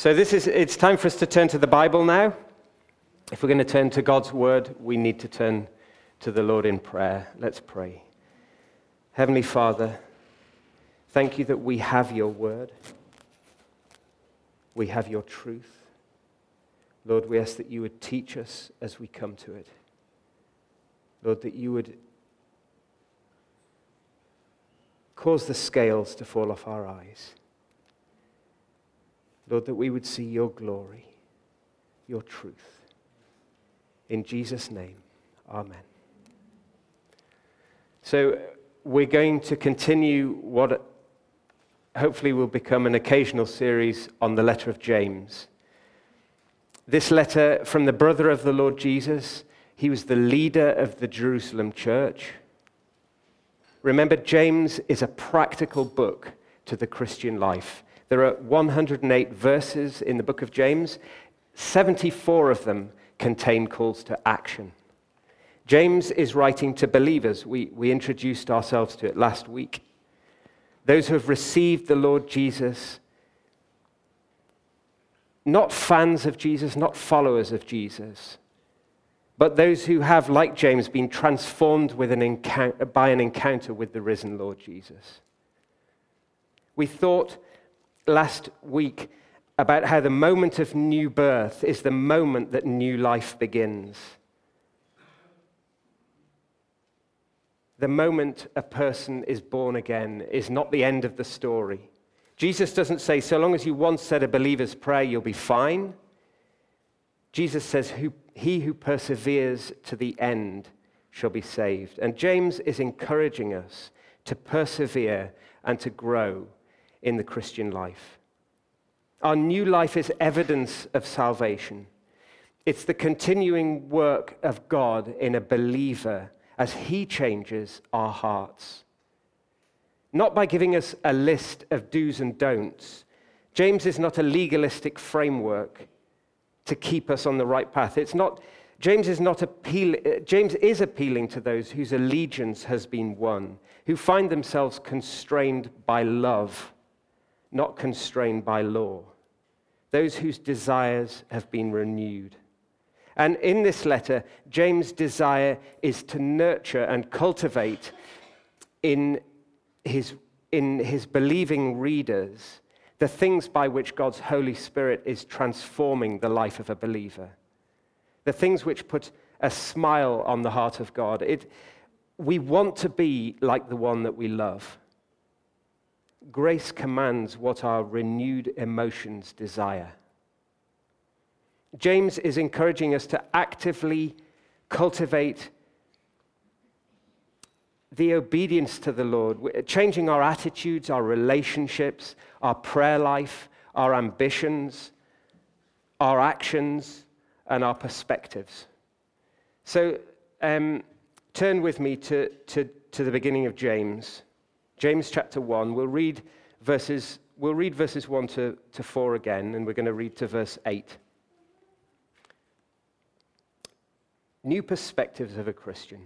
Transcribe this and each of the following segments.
So it's time for us to turn to the Bible now. If we're going to turn to God's word, we need to turn to the Lord in prayer. Let's pray. Heavenly Father, thank you that we have your word. We have your truth. Lord, we ask that you would teach us as we come to it. Lord, that you would cause the scales to fall off our eyes. Lord, that we would see your glory, your truth. In Jesus' name, amen. So we're going to continue what hopefully will become an occasional series on the letter of James. This letter from the brother of the Lord Jesus, he was the leader of the Jerusalem church. Remember, James is a practical book to the Christian life. There are 108 verses in the book of James. 74 of them contain calls to action. James is writing to believers. We introduced ourselves to it last week. Those who have received the Lord Jesus, not fans of Jesus, not followers of Jesus, but those who have, like James, been transformed by an encounter with the risen Lord Jesus. We thought last week about how the moment of new birth is the moment that new life begins. The moment a person is born again is not the end of the story. Jesus doesn't say, so long as you once said a believer's prayer, you'll be fine. Jesus says, he who perseveres to the end shall be saved. And James is encouraging us to persevere and to grow in the Christian life. Our new life is evidence of salvation. It's the continuing work of God in a believer as he changes our hearts. Not by giving us a list of do's and don'ts. James is not a legalistic framework to keep us on the right path. James is appealing to those whose allegiance has been won, who find themselves constrained by love, not constrained by law. Those whose desires have been renewed. And in this letter, James' desire is to nurture and cultivate in his believing readers the things by which God's Holy Spirit is transforming the life of a believer. The things which put a smile on the heart of God. We want to be like the one that we love. Grace commands what our renewed emotions desire. James is encouraging us to actively cultivate the obedience to the Lord, changing our attitudes, our relationships, our prayer life, our ambitions, our actions, and our perspectives. So turn with me to the beginning of James. James chapter 1. We'll read verses 1 to 4 again, and we're going to read to verse 8. New perspectives of a Christian.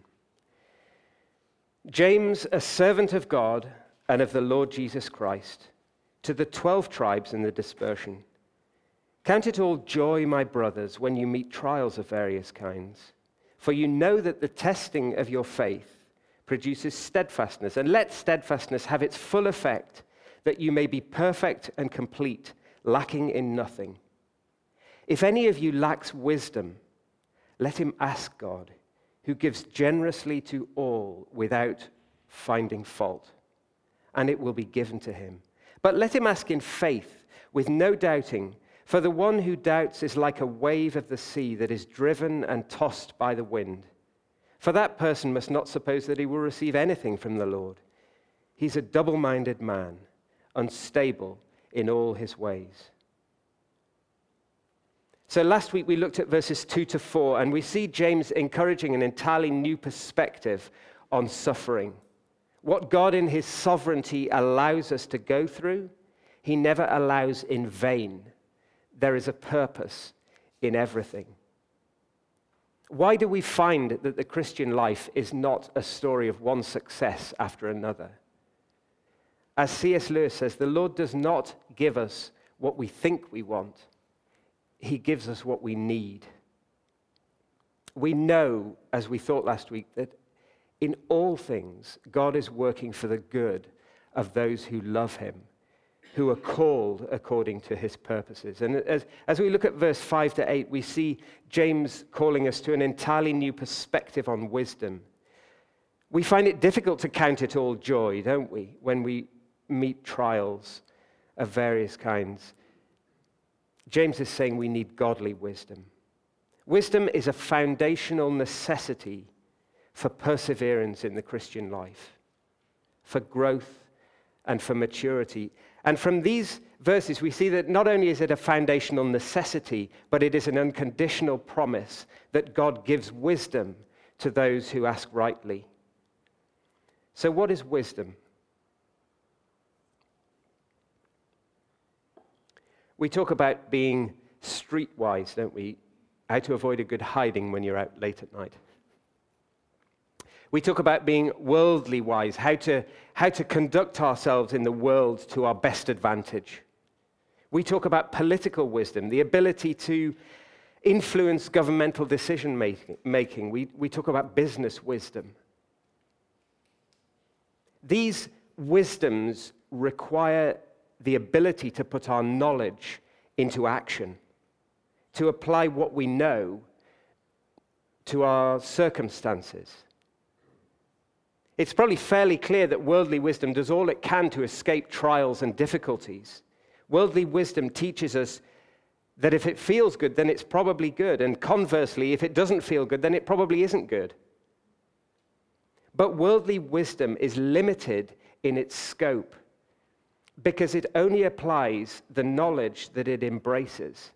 James, a servant of God and of the Lord Jesus Christ, to the 12 tribes in the dispersion. Count it all joy, my brothers, when you meet trials of various kinds. For you know that the testing of your faith produces steadfastness, and let steadfastness have its full effect, that you may be perfect and complete, lacking in nothing. If any of you lacks wisdom, let him ask God, who gives generously to all without finding fault, and it will be given to him. But let him ask in faith, with no doubting, for the one who doubts is like a wave of the sea that is driven and tossed by the wind. For that person must not suppose that he will receive anything from the Lord. He's a double-minded man, unstable in all his ways. So last week we looked at verses 2 to 4, and we see James encouraging an entirely new perspective on suffering. What God in his sovereignty allows us to go through, he never allows in vain. There is a purpose in everything. Why do we find that the Christian life is not a story of one success after another? As C.S. Lewis says, the Lord does not give us what we think we want. He gives us what we need. We know, as we thought last week, that in all things, God is working for the good of those who love him, who are called according to his purposes. And as we look at verse 5 to 8, we see James calling us to an entirely new perspective on wisdom. We find it difficult to count it all joy, don't we, when we meet trials of various kinds. James is saying we need godly wisdom. Wisdom is a foundational necessity for perseverance in the Christian life, for growth and for maturity. And from these verses, we see that not only is it a foundational necessity, but it is an unconditional promise that God gives wisdom to those who ask rightly. So what is wisdom? We talk about being streetwise, don't we? How to avoid a good hiding when you're out late at night. We talk about being worldly wise, how to conduct ourselves in the world to our best advantage. We talk about political wisdom, the ability to influence governmental decision making. We talk about business wisdom. These wisdoms require the ability to put our knowledge into action, to apply what we know to our circumstances. It's probably fairly clear that worldly wisdom does all it can to escape trials and difficulties. Worldly wisdom teaches us that if it feels good, then it's probably good. And conversely, if it doesn't feel good, then it probably isn't good. But worldly wisdom is limited in its scope because it only applies the knowledge that it embraces.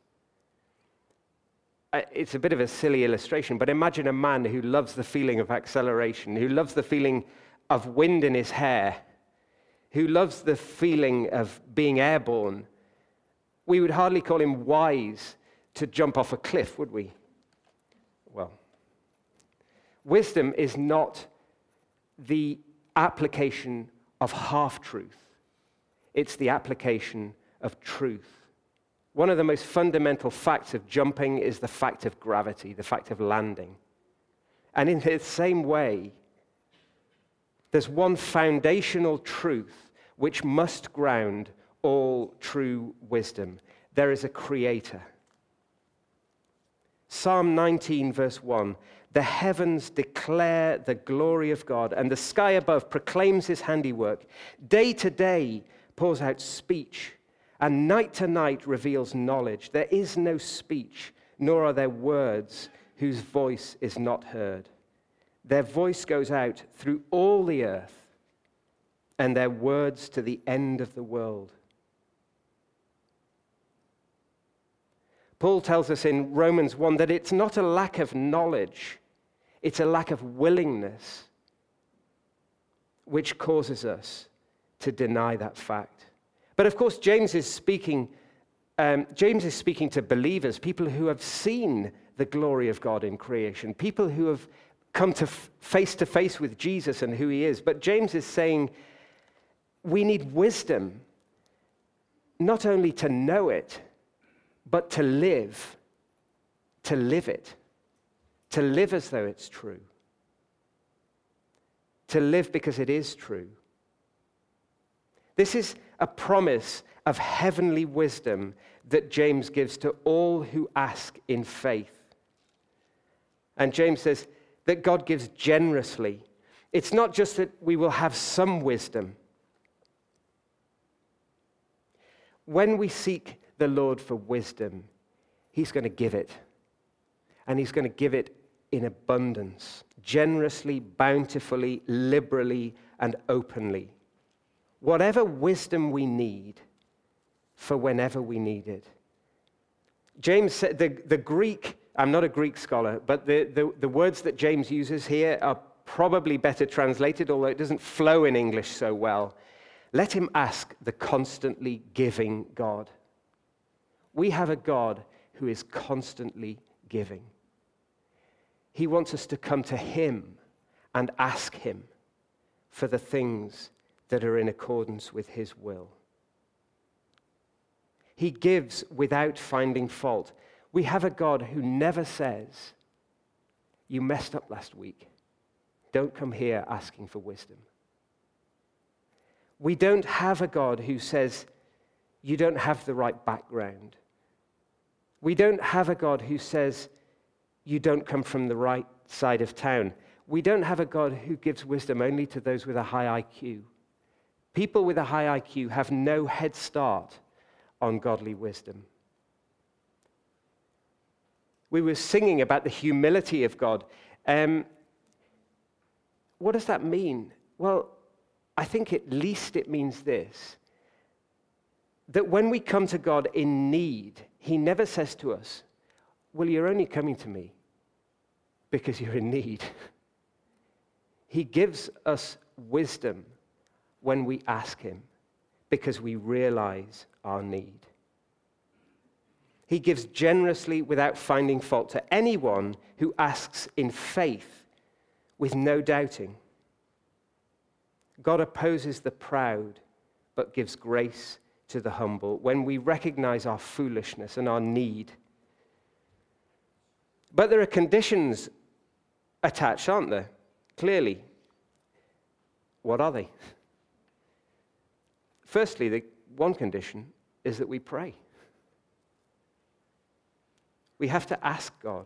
It's a bit of a silly illustration, but imagine a man who loves the feeling of acceleration, who loves the feeling of wind in his hair, who loves the feeling of being airborne. We would hardly call him wise to jump off a cliff, would we? Well, wisdom is not the application of half-truth. It's the application of truth. One of the most fundamental facts of jumping is the fact of gravity, the fact of landing. And in the same way, there's one foundational truth which must ground all true wisdom. There is a creator. Psalm 19, verse 1, "The heavens declare the glory of God, and the sky above proclaims his handiwork. Day to day pours out speech, and night to night reveals knowledge. There is no speech, nor are there words whose voice is not heard. Their voice goes out through all the earth, and their words to the end of the world." Paul tells us in Romans 1 that it's not a lack of knowledge, it's a lack of willingness which causes us to deny that fact. But of course, James is speaking to believers, people who have seen the glory of God in creation, people who have come to face with Jesus and who he is. But James is saying we need wisdom, not only to know it, but to live it, to live as though it's true, to live because it is true. This is a promise of heavenly wisdom that James gives to all who ask in faith. And James says that God gives generously. It's not just that we will have some wisdom. When we seek the Lord for wisdom, he's going to give it. And he's going to give it in abundance, generously, bountifully, liberally, and openly. Whatever wisdom we need for whenever we need it. James said, the Greek, I'm not a Greek scholar, but the words that James uses here are probably better translated, although it doesn't flow in English so well. Let him ask the constantly giving God. We have a God who is constantly giving. He wants us to come to him and ask him for the things that are in accordance with his will. He gives without finding fault. We have a God who never says, you messed up last week. Don't come here asking for wisdom. We don't have a God who says, you don't have the right background. We don't have a God who says, you don't come from the right side of town. We don't have a God who gives wisdom only to those with a high IQ. People with a high IQ have no head start on godly wisdom. We were singing about the humility of God. What does that mean? Well, I think at least it means this, that when we come to God in need, he never says to us, well, you're only coming to me because you're in need. He gives us wisdom when we ask him because we realize our need. He gives generously without finding fault to anyone who asks in faith with no doubting. God opposes the proud but gives grace to the humble when we recognize our foolishness and our need. But there are conditions attached, aren't there? Clearly. What are they? Firstly, the one condition is that we pray. We have to ask God.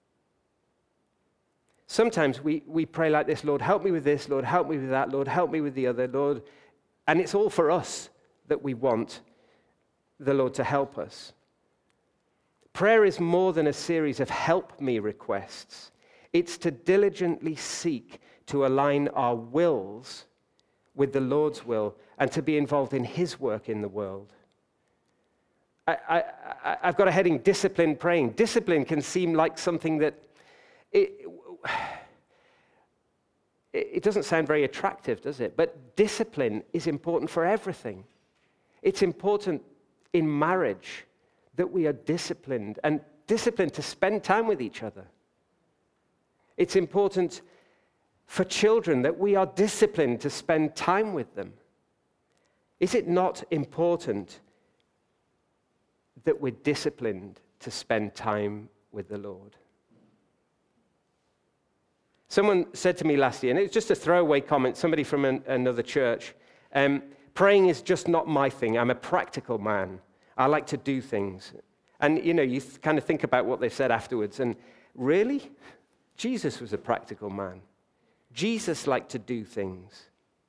Sometimes we pray like this, Lord, help me with this, Lord, help me with that, Lord, help me with the other, Lord. And it's all for us that we want the Lord to help us. Prayer is more than a series of help me requests. It's to diligently seek to align our wills with the Lord's will and to be involved in his work in the world. I've got a heading, disciplined praying. Discipline can seem like something that it doesn't sound very attractive, does it? But discipline is important for everything. It's important in marriage that we are disciplined and disciplined to spend time with each other. It's important for children that we are disciplined to spend time with them. Is it not important that we're disciplined to spend time with the Lord? Someone said to me last year, and it was just a throwaway comment, somebody from another church, praying is just not my thing. I'm a practical man. I like to do things. And, you kind of think about what they said afterwards, and really? Jesus was a practical man. Jesus liked to do things.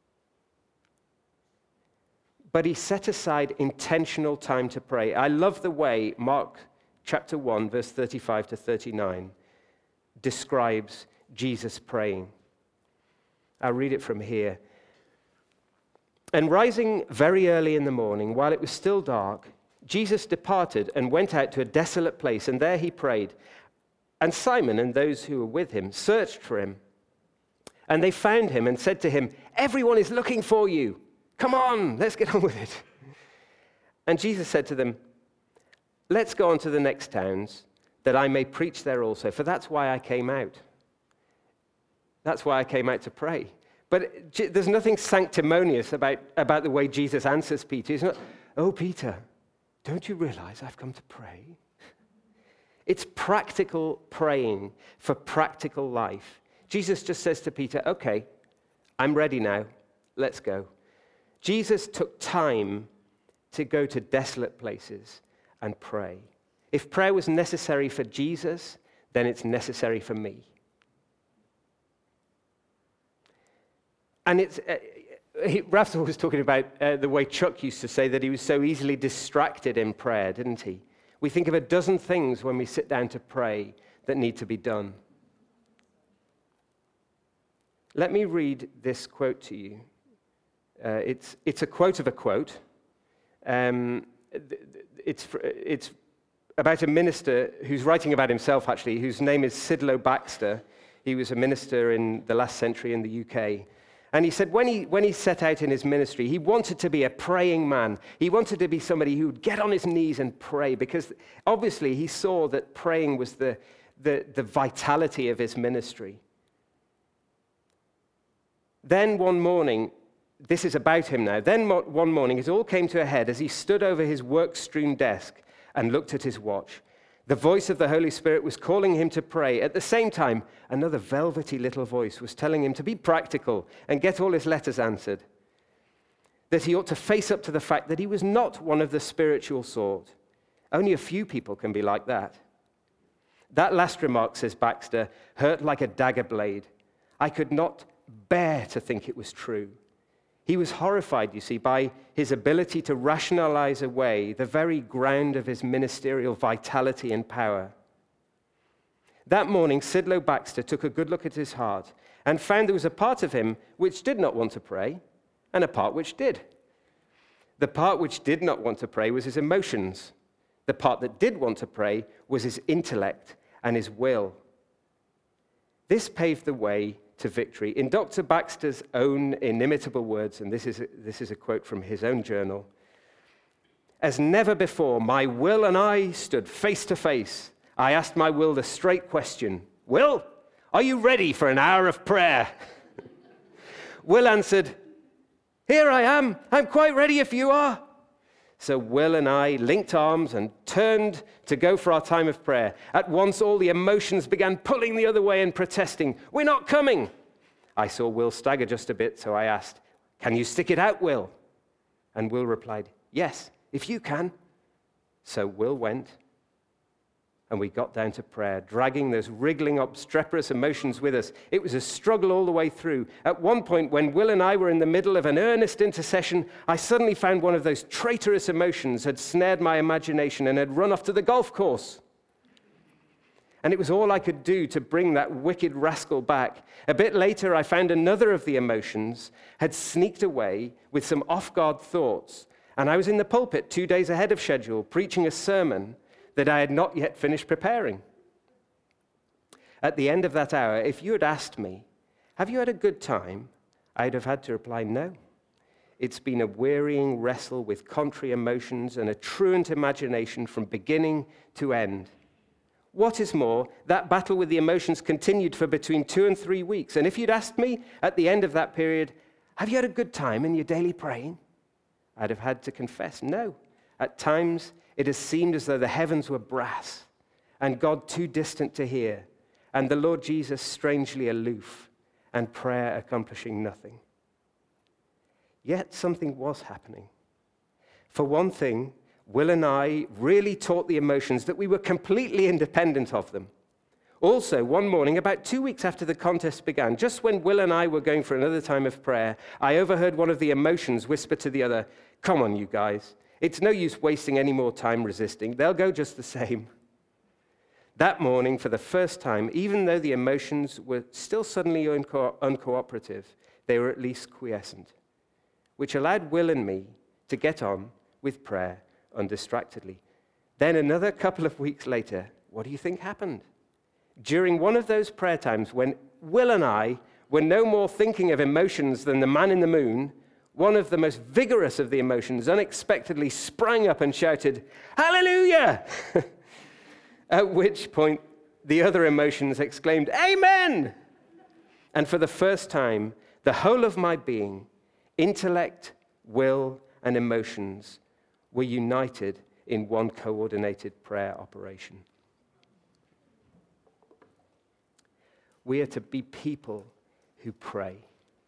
But he set aside intentional time to pray. I love the way Mark chapter 1, verse 35 to 39 describes Jesus praying. I'll read it from here. And rising very early in the morning, while it was still dark, Jesus departed and went out to a desolate place, and there he prayed. And Simon and those who were with him searched for him. And they found him and said to him, everyone is looking for you. Come on, let's get on with it. And Jesus said to them, let's go on to the next towns, that I may preach there also, for that's why I came out. That's why I came out to pray. But there's nothing sanctimonious about the way Jesus answers Peter. He's not, oh, Peter, don't you realize I've come to pray? It's practical praying for practical life. Jesus just says to Peter, okay, I'm ready now. Let's go. Jesus took time to go to desolate places and pray. If prayer was necessary for Jesus, then it's necessary for me. And Raphael was talking about the way Chuck used to say that he was so easily distracted in prayer, didn't he? We think of a dozen things when we sit down to pray that need to be done. Let me read this quote to you. It's a quote of a quote. It's about a minister who's writing about himself, actually, whose name is Sidlow Baxter. He was a minister in the last century in the UK. And he said when he set out in his ministry, he wanted to be a praying man. He wanted to be somebody who would get on his knees and pray, because obviously he saw that praying was the vitality of his ministry. Then one morning, this is about him now. Then one morning it all came to a head as he stood over his work-strewn desk and looked at his watch. The voice of the Holy Spirit was calling him to pray. At the same time, another velvety little voice was telling him to be practical and get all his letters answered. That he ought to face up to the fact that he was not one of the spiritual sort. Only a few people can be like that. That last remark, says Baxter, hurt like a dagger blade. I could not bear to think it was true. He was horrified, you see, by his ability to rationalize away the very ground of his ministerial vitality and power. That morning, Sidlow Baxter took a good look at his heart and found there was a part of him which did not want to pray and a part which did. The part which did not want to pray was his emotions. The part that did want to pray was his intellect and his will. This paved the way to victory. In Dr. Baxter's own inimitable words, and this is a quote from his own journal, "As never before, my will and I stood face to face. I asked my will the straight question, 'Will, are you ready for an hour of prayer?' Will answered, 'Here I am. I'm quite ready if you are.' So Will and I linked arms and turned to go for our time of prayer. At once, all the emotions began pulling the other way and protesting, 'We're not coming.' I saw Will stagger just a bit, so I asked, 'Can you stick it out, Will?' And Will replied, 'Yes, if you can.' So Will went, and we got down to prayer, dragging those wriggling, obstreperous emotions with us. It was a struggle all the way through. At one point, when Will and I were in the middle of an earnest intercession, I suddenly found one of those traitorous emotions had snared my imagination and had run off to the golf course. And it was all I could do to bring that wicked rascal back. A bit later, I found another of the emotions had sneaked away with some off-guard thoughts, and I was in the pulpit 2 days ahead of schedule, preaching a sermon that I had not yet finished preparing. At the end of that hour, if you had asked me, 'Have you had a good time?' I'd have had to reply, 'No. It's been a wearying wrestle with contrary emotions and a truant imagination from beginning to end.' What is more, that battle with the emotions continued for between 2 and 3 weeks. And if you'd asked me at the end of that period, 'Have you had a good time in your daily praying?' I'd have had to confess, 'No. At times, it has seemed as though the heavens were brass and God too distant to hear, and the Lord Jesus strangely aloof, and prayer accomplishing nothing.' Yet something was happening. For one thing, Will and I really taught the emotions that we were completely independent of them. Also, one morning, about 2 weeks after the contest began, just when Will and I were going for another time of prayer, I overheard one of the emotions whisper to the other, 'Come on, you guys. It's no use wasting any more time resisting. They'll go just the same.' That morning, for the first time, even though the emotions were still suddenly uncooperative, they were at least quiescent, which allowed Will and me to get on with prayer undistractedly. Then another couple of weeks later, what do you think happened? During one of those prayer times when Will and I were no more thinking of emotions than the man in the moon, one of the most vigorous of the emotions unexpectedly sprang up and shouted, 'Hallelujah!' At which point the other emotions exclaimed, 'Amen!' And for the first time, the whole of my being, intellect, will, and emotions, were united in one coordinated prayer operation. We are to be people who pray.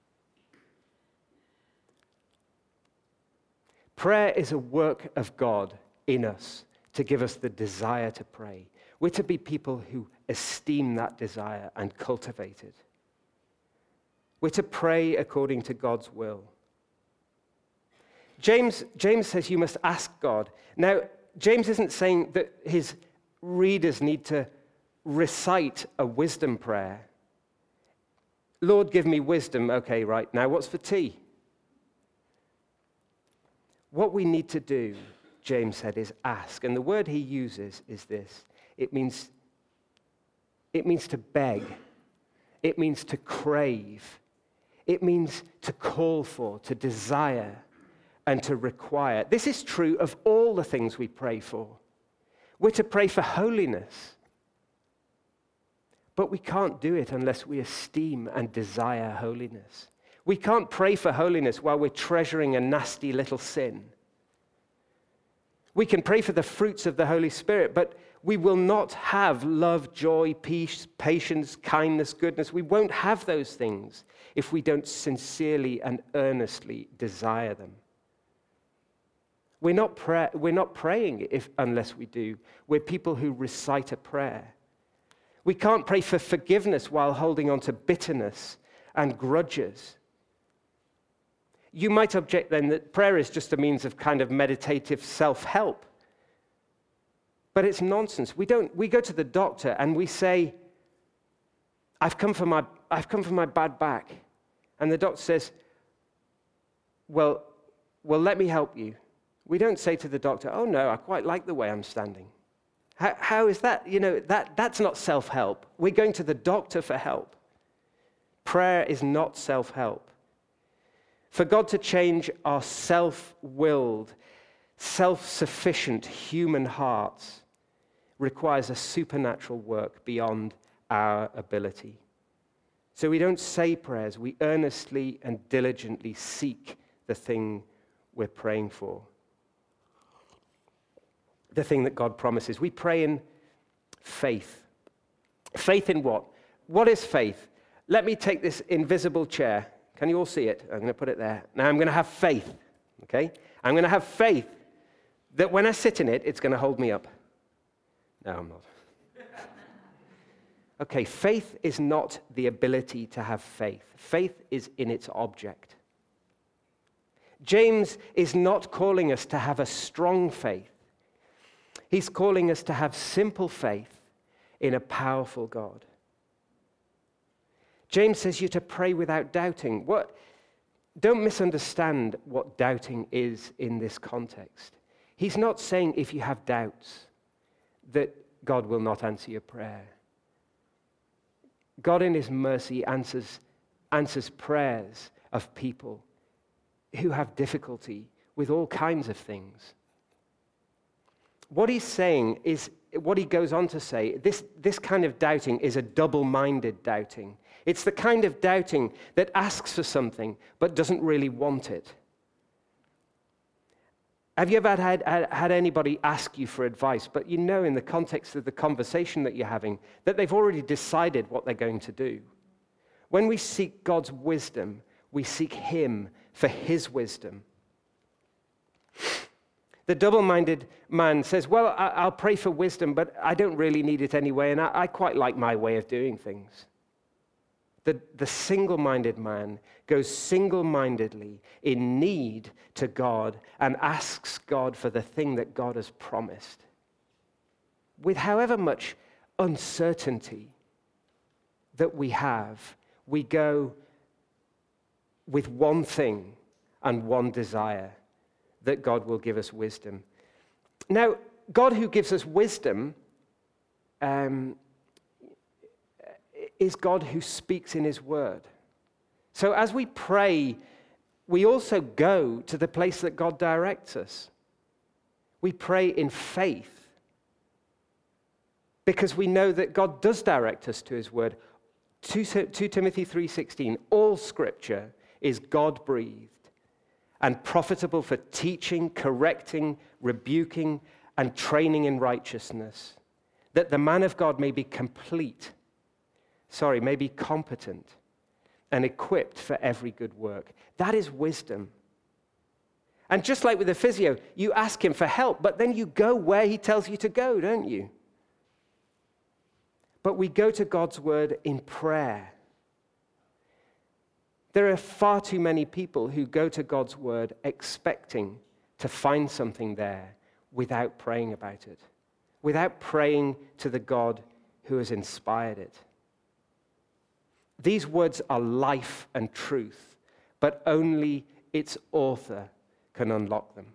Prayer is a work of God in us to give us the desire to pray. We're to be people who esteem that desire and cultivate it. We're to pray according to God's will. James says you must ask God. Now, James isn't saying that his readers need to recite a wisdom prayer. Lord, give me wisdom. Okay, right, now what's for tea? What we need to do, James said, is ask. And the word he uses is this. It means to beg. It means to crave. It means to call for, to desire, and to require. This is true of all the things we pray for. We're to pray for holiness. But we can't do it unless we esteem and desire holiness. We can't pray for holiness while we're treasuring a nasty little sin. We can pray for the fruits of the Holy Spirit, but we will not have love, joy, peace, patience, kindness, goodness. We won't have those things if we don't sincerely and earnestly desire them. We're not praying unless we do. We're people who recite a prayer. We can't pray for forgiveness while holding on to bitterness and grudges. You might object then that prayer is just a means of kind of meditative self-help. But it's nonsense. We go to the doctor and we say, I've come for my bad back. And the doctor says, well, let me help you. We don't say to the doctor, oh no, I quite like the way I'm standing. How is that? That's not self-help. We're going to the doctor for help. Prayer is not self-help. For God to change our self-willed, self-sufficient human hearts requires a supernatural work beyond our ability. So we don't say prayers, we earnestly and diligently seek the thing we're praying for. The thing that God promises. We pray in faith. Faith in what? What is faith? Let me take this invisible chair. Can you all see it? I'm going to put it there. Now I'm going to have faith, okay? I'm going to have faith that when I sit in it, it's going to hold me up. No, I'm not. Okay, faith is not the ability to have faith. Faith is in its object. James is not calling us to have a strong faith. He's calling us to have simple faith in a powerful God. James says you're to pray without doubting. Don't misunderstand what doubting is in this context. He's not saying if you have doubts that God will not answer your prayer. God in his mercy answers prayers of people who have difficulty with all kinds of things. What he's saying is, what he goes on to say, this kind of doubting is a double-minded doubting. It's the kind of doubting that asks for something but doesn't really want it. Have you ever had anybody ask you for advice, but you know in the context of the conversation that you're having that they've already decided what they're going to do? When we seek God's wisdom, we seek him for his wisdom. The double-minded man says, well, I'll pray for wisdom, but I don't really need it anyway, and I quite like my way of doing things. The single-minded man goes single-mindedly in need to God and asks God for the thing that God has promised. With however much uncertainty that we have, we go with one thing and one desire, that God will give us wisdom. Now, God who gives us wisdom is God who speaks in his word. So as we pray, we also go to the place that God directs us. We pray in faith because we know that God does direct us to his word. 2 Timothy 3:16, all scripture is God-breathed and profitable for teaching, correcting, rebuking, and training in righteousness, that the man of God may be may be competent and equipped for every good work. That is wisdom. And just like with the physio, you ask him for help, but then you go where he tells you to go, don't you? But we go to God's word in prayer. There are far too many people who go to God's word expecting to find something there without praying about it, without praying to the God who has inspired it. These words are life and truth, but only its author can unlock them.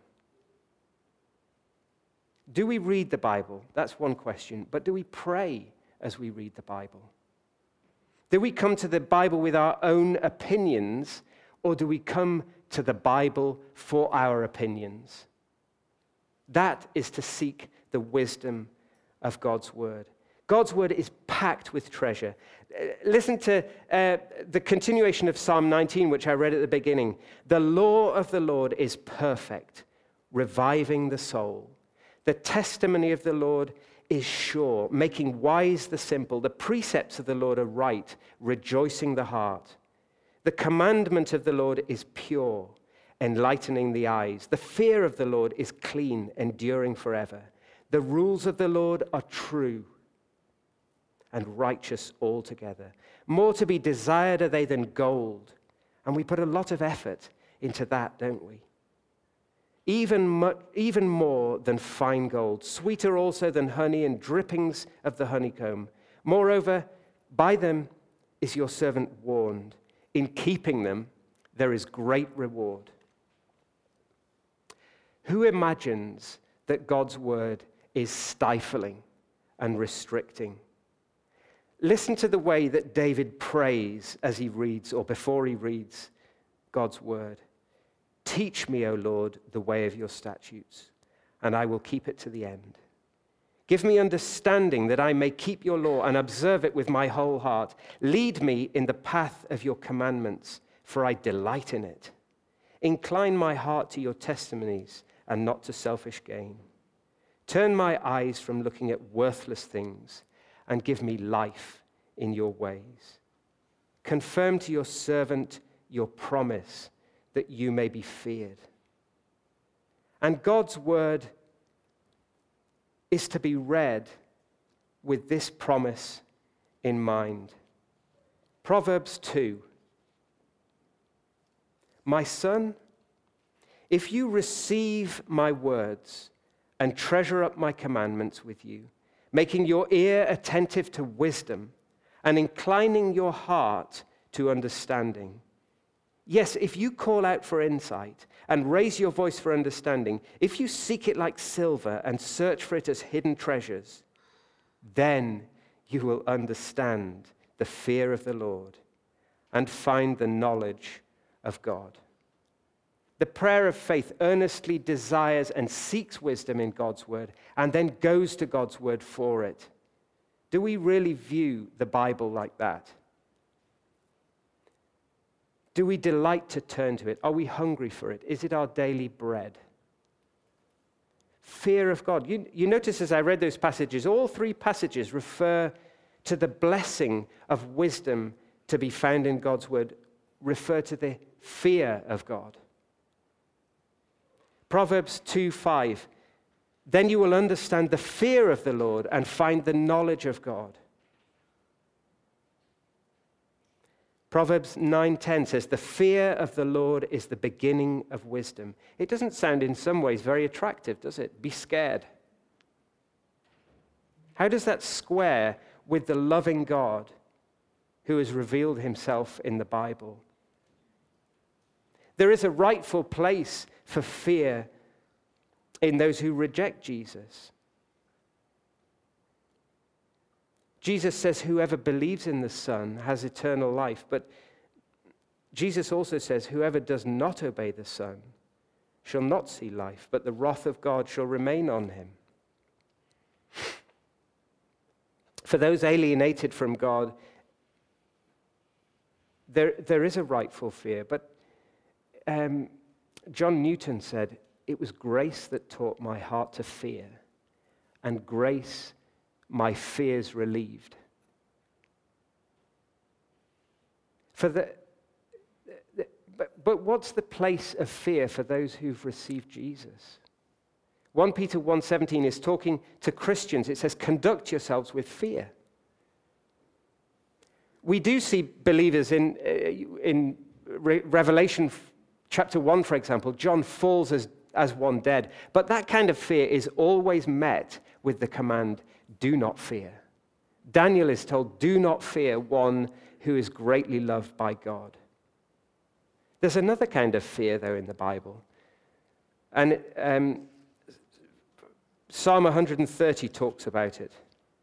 Do we read the Bible? That's one question. But do we pray as we read the Bible? Do we come to the Bible with our own opinions, or do we come to the Bible for our opinions? That is to seek the wisdom of God's word. God's word is packed with treasure. Listen to the continuation of Psalm 19, which I read at the beginning. The law of the Lord is perfect, reviving the soul. The testimony of the Lord is sure, making wise the simple. The precepts of the Lord are right, rejoicing the heart. The commandment of the Lord is pure, enlightening the eyes. The fear of the Lord is clean, enduring forever. The rules of the Lord are true and righteous altogether. More to be desired are they than gold. And we put a lot of effort into that, don't we? Even more than fine gold, sweeter also than honey and drippings of the honeycomb. Moreover, by them is your servant warned. In keeping them, there is great reward. Who imagines that God's word is stifling and restricting? Listen to the way that David prays as he reads or before he reads God's word. Teach me, O Lord, the way of your statutes, and I will keep it to the end. Give me understanding that I may keep your law and observe it with my whole heart. Lead me in the path of your commandments, for I delight in it. Incline my heart to your testimonies and not to selfish gain. Turn my eyes from looking at worthless things and give me life in your ways. Confirm to your servant your promise that you may be feared. And God's word is to be read with this promise in mind. Proverbs 2. My son, if you receive my words and treasure up my commandments with you, making your ear attentive to wisdom and inclining your heart to understanding. Yes, if you call out for insight and raise your voice for understanding, if you seek it like silver and search for it as hidden treasures, then you will understand the fear of the Lord and find the knowledge of God. The prayer of faith earnestly desires and seeks wisdom in God's word and then goes to God's word for it. Do we really view the Bible like that? Do we delight to turn to it? Are we hungry for it? Is it our daily bread? Fear of God. You notice as I read those passages, all three passages refer to the blessing of wisdom to be found in God's word, refer to the fear of God. Proverbs 2:5. Then you will understand the fear of the Lord and find the knowledge of God. Proverbs 9:10 says, the fear of the Lord is the beginning of wisdom. It doesn't sound in some ways very attractive, does it? Be scared. How does that square with the loving God who has revealed himself in the Bible? There is a rightful place for fear in those who reject Jesus. Jesus says whoever believes in the Son has eternal life, but Jesus also says whoever does not obey the Son shall not see life, but the wrath of God shall remain on him. For those alienated from God, there is a rightful fear, but John Newton said, it was grace that taught my heart to fear, and grace my fears relieved. But what's the place of fear for those who've received Jesus? 1 Peter 1:17 is talking to Christians. It says, conduct yourselves with fear. We do see believers in Revelation chapter 1, for example. John falls as one dead. But that kind of fear is always met with the command, do not fear. Daniel is told, do not fear one who is greatly loved by God. There's another kind of fear, though, in the Bible. And Psalm 130 talks about it.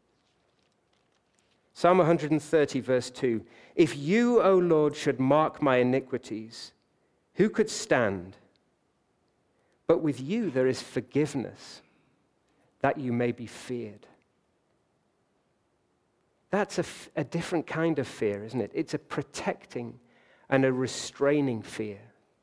Psalm 130, verse 2. If you, O Lord, should mark my iniquities, who could stand? But with you there is forgiveness, that you may be feared. That's a different kind of fear, isn't it? It's a protecting and a restraining fear.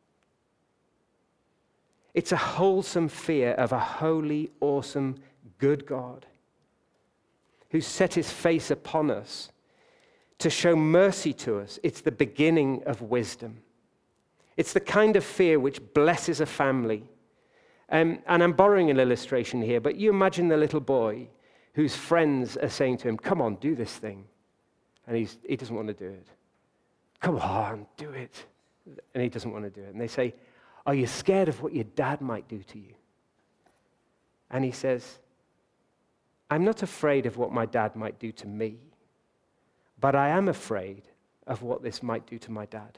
It's a wholesome fear of a holy, awesome, good God who set his face upon us to show mercy to us. It's the beginning of wisdom. It's the kind of fear which blesses a family. And I'm borrowing an illustration here, but you imagine the little boy whose friends are saying to him, come on, do this thing. And he doesn't want to do it. Come on, do it. And he doesn't want to do it. And they say, are you scared of what your dad might do to you? And he says, I'm not afraid of what my dad might do to me, but I am afraid of what this might do to my dad.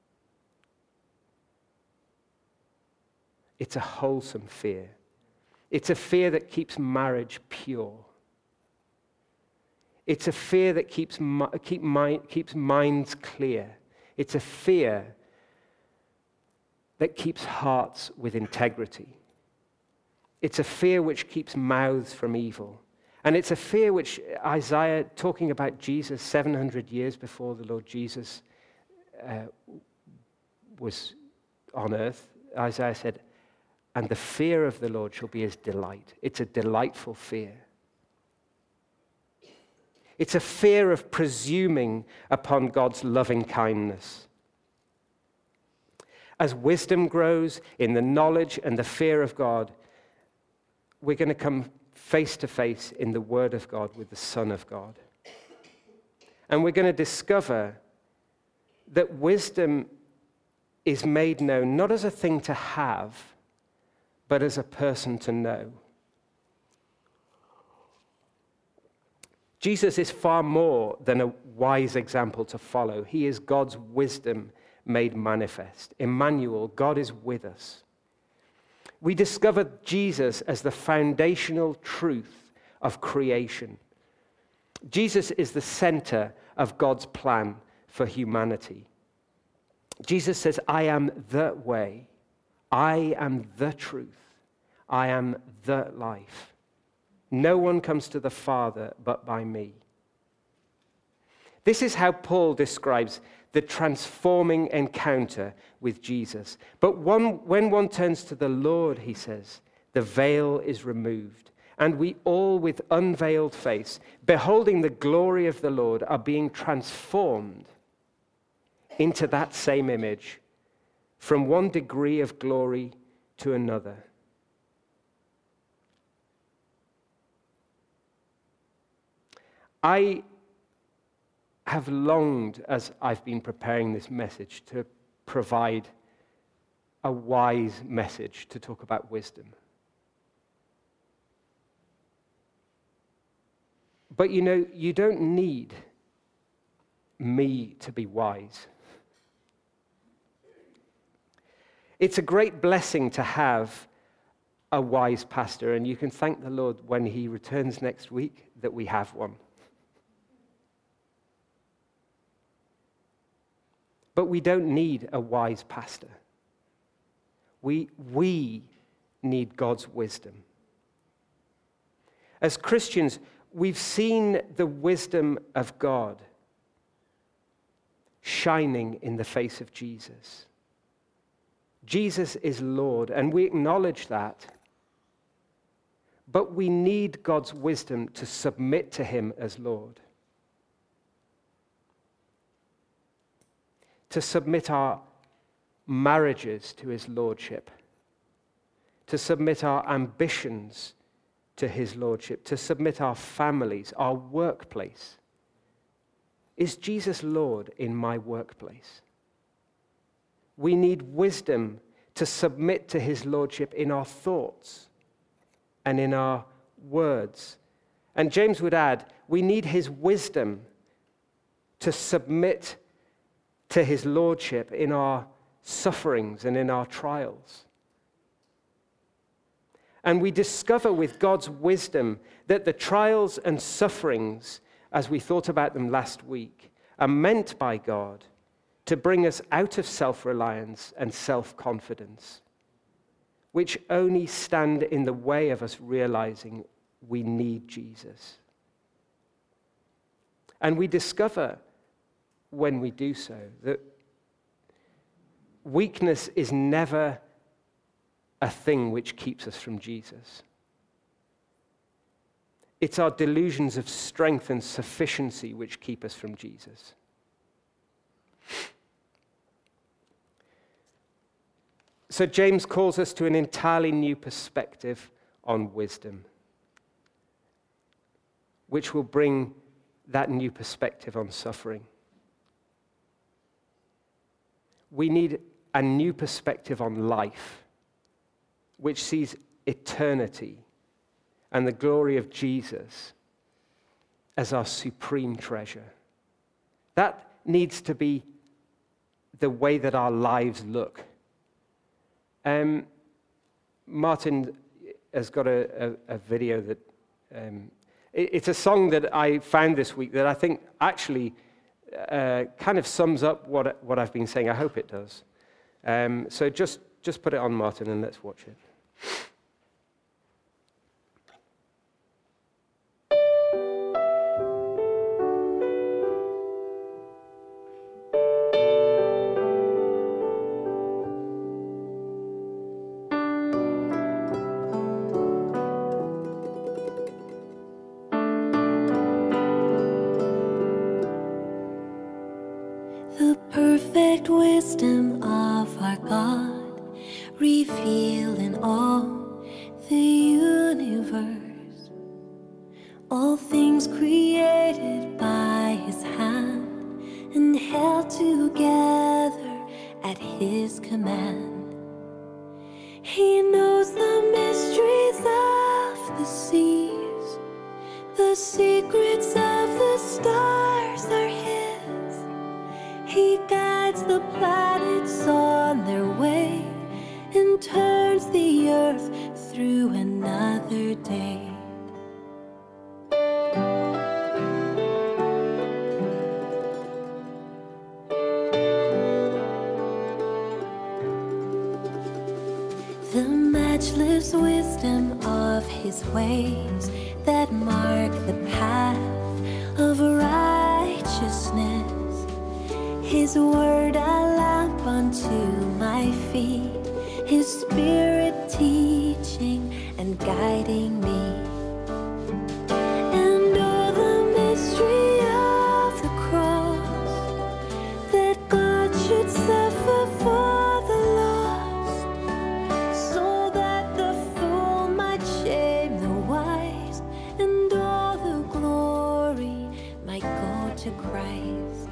It's a wholesome fear. It's a fear that keeps marriage pure. It's a fear that keeps minds clear. It's a fear that keeps hearts with integrity. It's a fear which keeps mouths from evil. And it's a fear which Isaiah, talking about Jesus 700 years before the Lord Jesus was on earth, Isaiah said, and the fear of the Lord shall be his delight. It's a delightful fear. It's a fear of presuming upon God's loving kindness. As wisdom grows in the knowledge and the fear of God, we're going to come face to face in the Word of God with the Son of God. And we're going to discover that wisdom is made known not as a thing to have, but as a person to know. Jesus is far more than a wise example to follow. He is God's wisdom made manifest. Emmanuel, God is with us. We discover Jesus as the foundational truth of creation. Jesus is the center of God's plan for humanity. Jesus says, I am the way. I am the truth. I am the life. No one comes to the Father but by me. This is how Paul describes the transforming encounter with Jesus. But when one turns to the Lord, he says, the veil is removed, and we all with unveiled face, beholding the glory of the Lord, are being transformed into that same image, from one degree of glory to another. I have longed, as I've been preparing this message, to provide a wise message to talk about wisdom. But you know, you don't need me to be wise. It's a great blessing to have a wise pastor, and you can thank the Lord when he returns next week that we have one. But we don't need a wise pastor. We need God's wisdom. As Christians, we've seen the wisdom of God shining in the face of Jesus. Jesus is Lord, and we acknowledge that. But we need God's wisdom to submit to him as Lord. To submit our marriages to his lordship. To submit our ambitions to his lordship. To submit our families, our workplace. Is Jesus Lord in my workplace? We need wisdom to submit to his lordship in our thoughts and in our words. And James would add, we need his wisdom to submit to his lordship in our sufferings and in our trials. And we discover with God's wisdom that the trials and sufferings, as we thought about them last week, are meant by God to bring us out of self-reliance and self-confidence, which only stand in the way of us realizing we need Jesus. And we discover when we do so that weakness is never a thing which keeps us from Jesus. It's our delusions of strength and sufficiency which keep us from Jesus. So James calls us to an entirely new perspective on wisdom, which will bring that new perspective on suffering. We need a new perspective on life, which sees eternity and the glory of Jesus as our supreme treasure. That needs to be the way that our lives look. Martin has got a video that it's a song that I found this week that I think actually kind of sums up what I've been saying. I hope it does. So just put it on, Martin, and let's watch it. The perfect wisdom of our God, revealed in all the universe, all things created by His hand and held together at His command. He knows the mysteries of the seas, the secrets of the stars are His. He guides the planets on their way and turns the earth through another day. The matchless wisdom of His ways that mark the path of righteousness. His word a lamp unto my feet, His Spirit teaching and guiding me. And oh, the mystery of the cross, that God should suffer for the lost, so that the fool might shame the wise, and all the glory might go to Christ.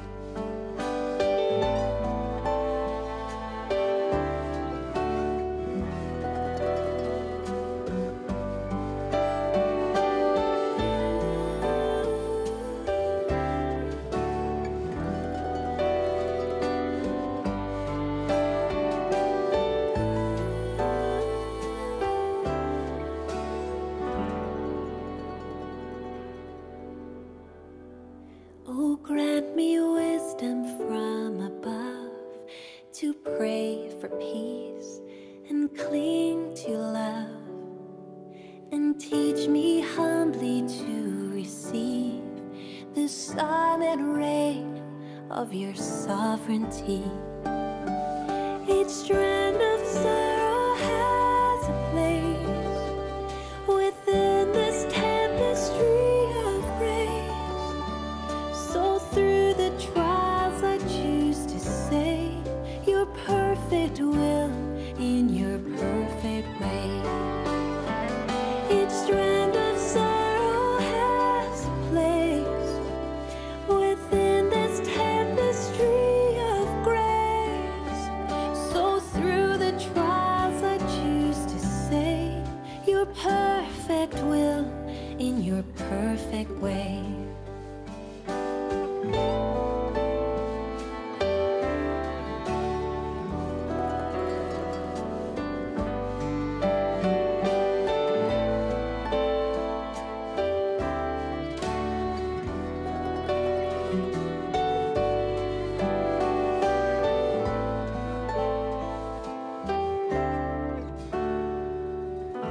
Oh, grant me wisdom from above to pray for peace and cling to love, and teach me humbly to receive the silent reign of your sovereignty. Each strand of sorrow has a place within this tapestry of grace. So through the trials I choose to say your perfect will in your perfect way. Each strand of sorrow has a place within this tapestry of grace. So through the trials I choose to say your perfect will in your perfect way.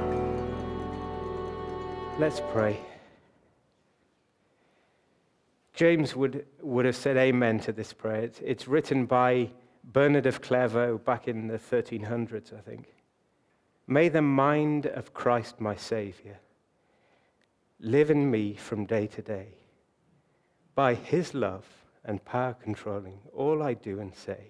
Let's pray. James would have said amen to this prayer. It's written by Bernard of Clairvaux back in the 1300s, I think. May the mind of Christ my Savior live in me from day to day, by his love and power controlling all I do and say.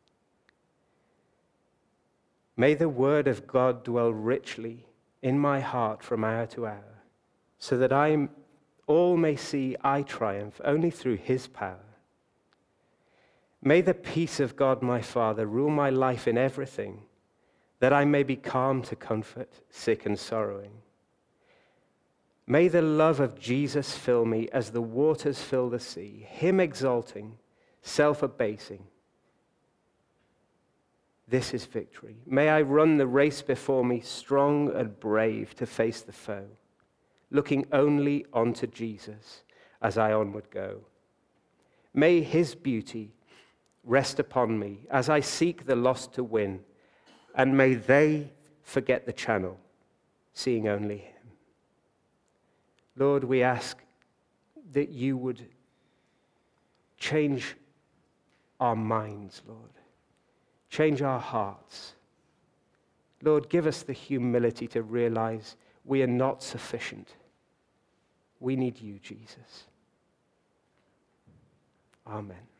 May the word of God dwell richly in my heart from hour to hour, so that all may see I triumph only through his power. May the peace of God my Father rule my life in everything, that I may be calm to comfort sick and sorrowing. May the love of Jesus fill me as the waters fill the sea, him exalting, self-abasing. This is victory. May I run the race before me, strong and brave to face the foe, looking only onto Jesus as I onward go. May his beauty rest upon me as I seek the lost to win, and may they forget the channel, seeing only him. Lord, we ask that you would change our minds, Lord. Change our hearts. Lord, give us the humility to realize we are not sufficient. We need you, Jesus. Amen.